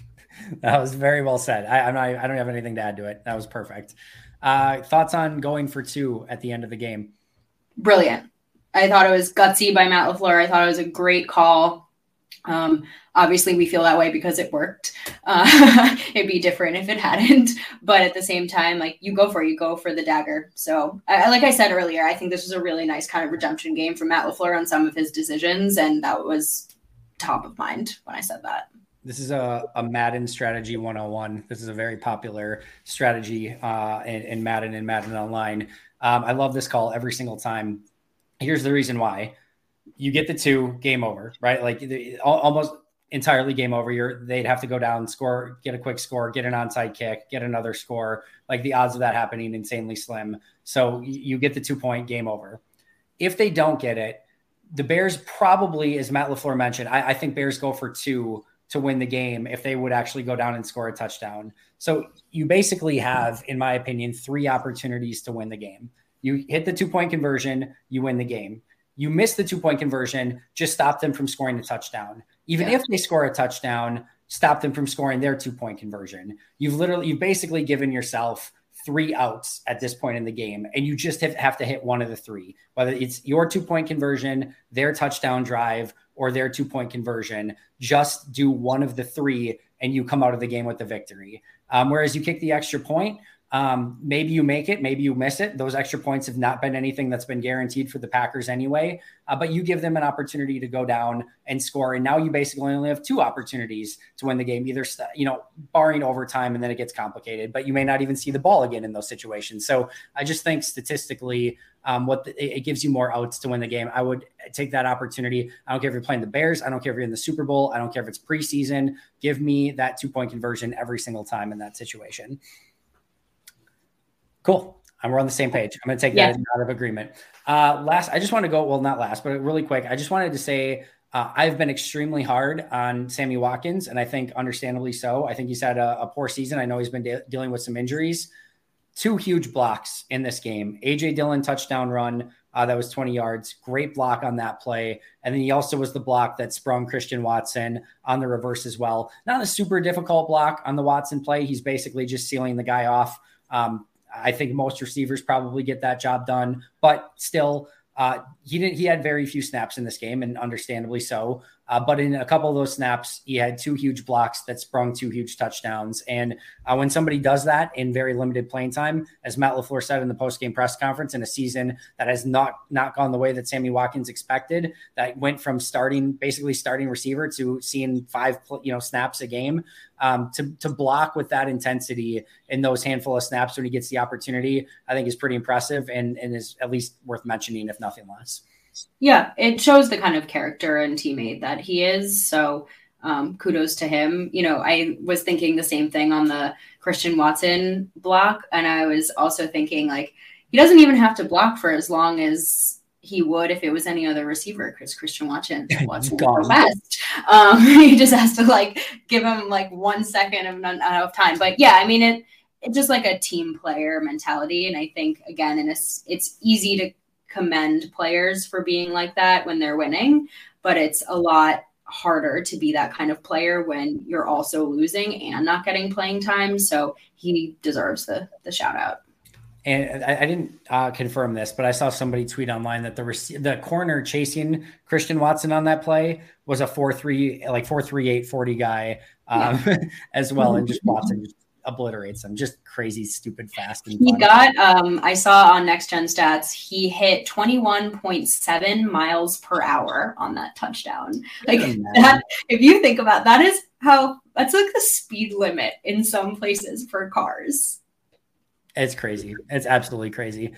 That was very well said. I, I'm not, I don't have anything to add to it. That was perfect. Uh, thoughts on going for two at the end of the game? Brilliant. I thought it was gutsy by Matt LaFleur. I thought it was a great call. Um, obviously we feel that way because it worked. Uh, it'd be different if it hadn't, but at the same time, like you go for, you go for the dagger. So I, like I said earlier, I think this was a really nice kind of redemption game for Matt LaFleur on some of his decisions. And that was top of mind when I said that. This is a, a Madden strategy one oh one. This is a very popular strategy uh, in, in Madden and Madden Online. Um, I love this call every single time. Here's the reason why. You get the two, game over, right? Like the, almost entirely game over. You're, they'd have to go down, score, get a quick score, get an onside kick, get another score. Like the odds of that happening insanely slim. So you get the two point, game over. If they don't get it, the Bears probably, as Matt LaFleur mentioned, I, I think Bears go for two to win the game if they would actually go down and score a touchdown. So you basically have, in my opinion, three opportunities to win the game. You hit the two-point conversion, you win the game. You miss the two-point conversion, just stop them from scoring a touchdown. Even yeah. if they score a touchdown, stop them from scoring their two-point conversion. You've literally, you've basically given yourself three outs at this point in the game, and you just have, have to hit one of the three, whether it's your two-point conversion, their touchdown drive, or their two-point conversion. Just do one of the three, and you come out of the game with the victory. Um, whereas you kick the extra point, Um, maybe you make it, maybe you miss it. Those extra points have not been anything that's been guaranteed for the Packers anyway, uh, but you give them an opportunity to go down and score. And now you basically only have two opportunities to win the game, either, you know, barring overtime, and then it gets complicated, but you may not even see the ball again in those situations. So I just think statistically, um, what the, it gives you more outs to win the game. I would take that opportunity. I don't care if you're playing the Bears. I don't care if you're in the Super Bowl. I don't care if it's preseason. Give me that two point conversion every single time in that situation. Cool. And we're on the same page. I'm going to take yeah. that as out of agreement. Uh, last, I just want to go, well, not last, but really quick. I just wanted to say uh, I've been extremely hard on Sammy Watkins, and I think understandably so. I think he's had a, a poor season. I know he's been de- dealing with some injuries. Two huge blocks in this game. A J Dillon touchdown run. Uh, that was twenty yards. Great block on that play. And then he also was the block that sprung Christian Watson on the reverse as well. Not a super difficult block on the Watson play. He's basically just sealing the guy off. Um, I think most receivers probably get that job done, but still, uh, he didn't. He had very few snaps in this game, and understandably so. Uh, but in a couple of those snaps, he had two huge blocks that sprung two huge touchdowns. And uh, when somebody does that in very limited playing time, as Matt LaFleur said in the post-game press conference, in a season that has not not gone the way that Sammy Watkins expected, that went from starting basically starting receiver to seeing five you know snaps a game, um, to to block with that intensity in those handful of snaps when he gets the opportunity, I think is pretty impressive and and is at least worth mentioning, if nothing less. Yeah, it shows the kind of character and teammate that he is. So um, kudos to him. You know, I was thinking the same thing on the Christian Watson block. And I was also thinking, like, he doesn't even have to block for as long as he would if it was any other receiver, because Christian Watson Watson the best. Um, he just has to, like, give him, like, one second of, not of time. But, yeah, I mean, it it's just like a team player mentality. And I think, again, in a, it's easy to commend players for being like that when they're winning, but it's a lot harder to be that kind of player when you're also losing and not getting playing time. So he deserves the the shout out. And I, I didn't uh, confirm this, but I saw somebody tweet online that the rec- the corner chasing Christian Watson on that play was a four three like four three eight forty guy um, yeah. as well, and just Watson just obliterates them. Just crazy, stupid, fast. And he fun. got, um, I saw on Next Gen Stats, he hit twenty-one point seven miles per hour on that touchdown. Like that, if you think about that, is how that's like the speed limit in some places for cars. It's crazy. It's absolutely crazy.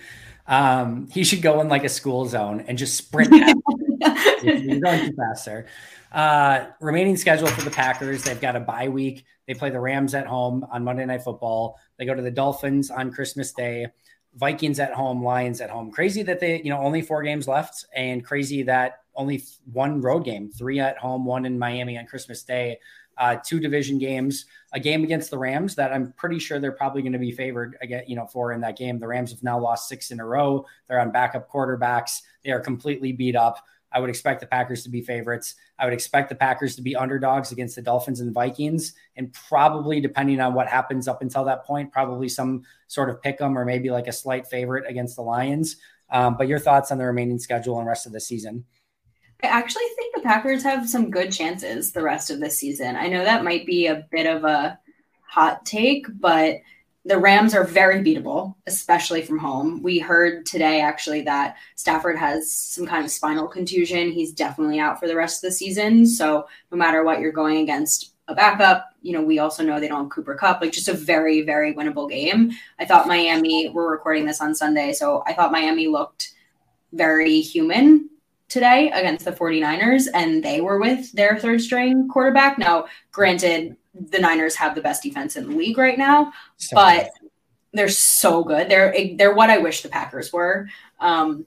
Um, he should go in like a school zone and just sprint past. You're going too fast, sir. Uh, remaining schedule for the Packers. They've got a bye week. They play the Rams at home on Monday Night Football. They go to the Dolphins on Christmas Day. Vikings at home, Lions at home. Crazy that they, you know, only four games left, and crazy that only one road game, three at home, one in Miami on Christmas Day. Uh, two division games, a game against the Rams that I'm pretty sure they're probably going to be favored again, you know, for in that game. The Rams have now lost six in a row. They're on backup quarterbacks. They are completely beat up. I would expect the Packers to be favorites. I would expect the Packers to be underdogs against the Dolphins and Vikings, and probably, depending on what happens up until that point, probably some sort of pick 'em or maybe like a slight favorite against the Lions. Um, but your thoughts on the remaining schedule and rest of the season? I actually think the Packers have some good chances the rest of this season. I know that might be a bit of a hot take, but the Rams are very beatable, especially from home. We heard today actually that Stafford has some kind of spinal contusion. He's definitely out for the rest of the season. So no matter what, you're going against a backup. You know, we also know they don't have Cooper Kupp, like just a very, very winnable game. I thought Miami, we're recording this on Sunday, so I thought Miami looked very human today against the 49ers, and they were with their third string quarterback. Now, granted, the Niners have the best defense in the league right now, so but good. They're so good. They're they're what I wish the Packers were. Um,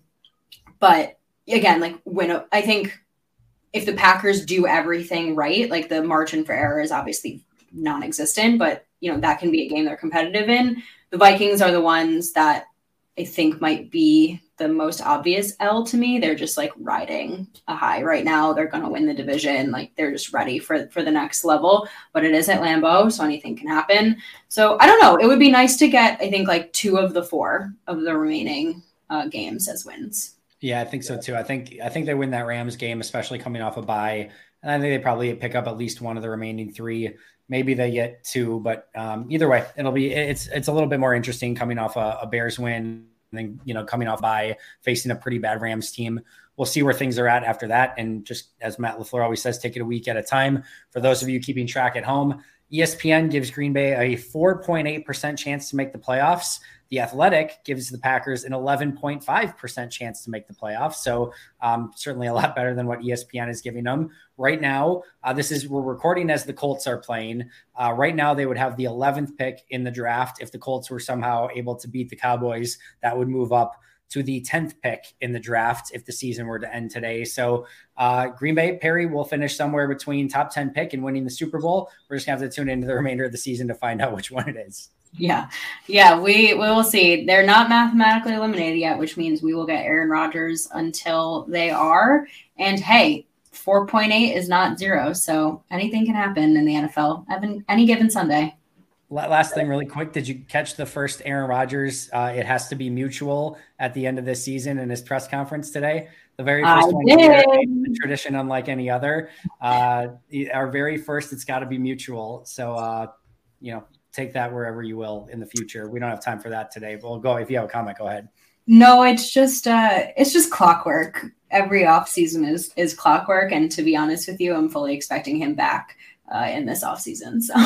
but again, like when I think if the Packers do everything right, like the margin for error is obviously non-existent, but you know that can be a game they're competitive in. The Vikings are the ones that I think might be the most obvious L to me. They're just like riding a high right now. They're going to win the division. Like they're just ready for, for the next level, but it is at Lambeau, so anything can happen. So I don't know. It would be nice to get, I think, like two of the four of the remaining uh, games as wins. Yeah, I think so too. I think, I think they win that Rams game, especially coming off a bye. And I think they probably pick up at least one of the remaining three. Maybe they get two, but um, either way, it'll be, it's, it's a little bit more interesting coming off a, a Bears win. And then, you know, coming off by facing a pretty bad Rams team. We'll see where things are at after that. And just as Matt LaFleur always says, take it a week at a time. For those of you keeping track at home, E S P N gives Green Bay a four point eight percent chance to make the playoffs. The Athletic gives the Packers an eleven point five percent chance to make the playoffs. So um, certainly a lot better than what E S P N is giving them right now. Uh, this is, we're recording as the Colts are playing. Uh, right now, they would have the eleventh pick in the draft. If the Colts were somehow able to beat the Cowboys, that would move up to the tenth pick in the draft if the season were to end today. So uh, Green Bay, Perry will finish somewhere between top ten pick and winning the Super Bowl. We're just going to have to tune into the remainder of the season to find out which one it is. Yeah. Yeah, we, we will see. They're not mathematically eliminated yet, which means we will get Aaron Rodgers until they are. And hey, four point eight is not zero. So anything can happen in the N F L any given Sunday. Last thing really quick. Did you catch the first Aaron Rodgers? Uh, it has to be mutual at the end of this season in his press conference today. The very first I one, a tradition unlike any other. Uh, our very first, it's got to be mutual. So, uh, you know, take that wherever you will in the future. We don't have time for that today, but we'll go. If you have a comment, go ahead. No, it's just uh, it's just clockwork. Every off season is is clockwork, and to be honest with you, I'm fully expecting him back uh, in this off season. So,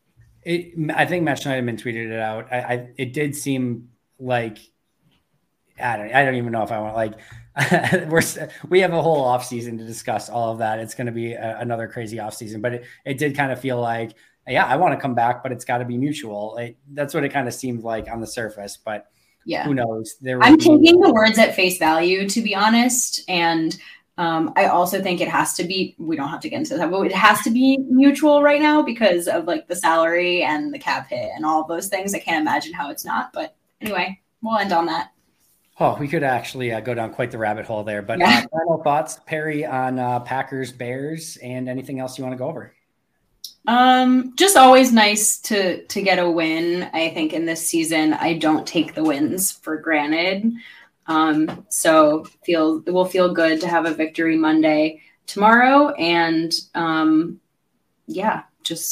it, I think Matt Schneiderman tweeted it out. I, I it did seem like I don't I don't even know if I want like we're we have a whole off season to discuss all of that. It's going to be a, another crazy off season, but it, it did kind of feel like, yeah, I want to come back, but it's got to be mutual. It, that's what it kind of seemed like on the surface, but yeah, who knows? There I'm taking the words at face value, to be honest. And um, I also think it has to be, we don't have to get into that, but it has to be mutual right now because of like the salary and the cap hit and all of those things. I can't imagine how it's not, but anyway, we'll end on that. Oh, we could actually uh, go down quite the rabbit hole there, but yeah. uh, final thoughts, Perry, on uh, Packers, Bears, and anything else you want to go over? Um, just always nice to to get a win. I think in this season, I don't take the wins for granted. Um, so feel it will feel good to have a victory Monday tomorrow, and um, yeah, just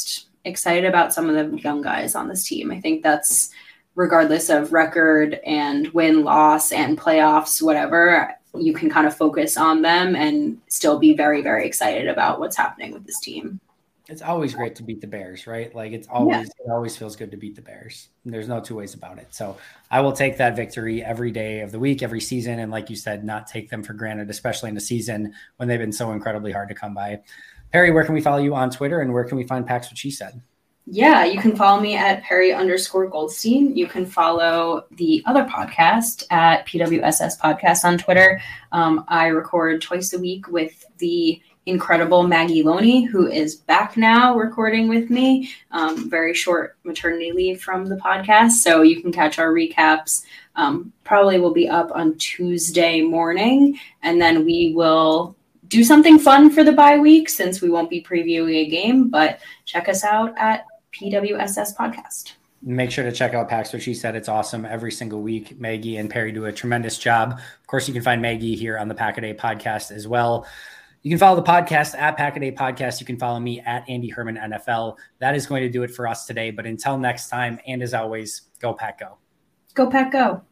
excited about some of the young guys on this team. I think that's regardless of record and win, loss, and playoffs, whatever, you can kind of focus on them and still be very, very excited about what's happening with this team. It's always great to beat the Bears, right? Like it's always, yeah. it always feels good to beat the Bears. There's no two ways about it. So I will take that victory every day of the week, every season. And like you said, not take them for granted, especially in a season when they've been so incredibly hard to come by. Perry, where can we follow you on Twitter and where can we find Pax What She Said? Yeah, you can follow me at Perry underscore Goldstein. You can follow the other podcast at P W S S Podcast on Twitter. Um, I record twice a week with the incredible Maggie Loney, who is back now recording with me. Um, very short maternity leave from the podcast. So you can catch our recaps. Um, probably will be up on Tuesday morning. And then we will do something fun for the bye week since we won't be previewing a game. But check us out at P W S S Podcast. Make sure to check out Pax What She Said. It's awesome every single week. Maggie and Perry do a tremendous job. Of course, you can find Maggie here on the Pack-A-Day Podcast as well. You can follow the podcast at Pack-A-Day Podcast. You can follow me at Andy Herman N F L. That is going to do it for us today. But until next time, and as always, go Pack Go. Go Pack Go.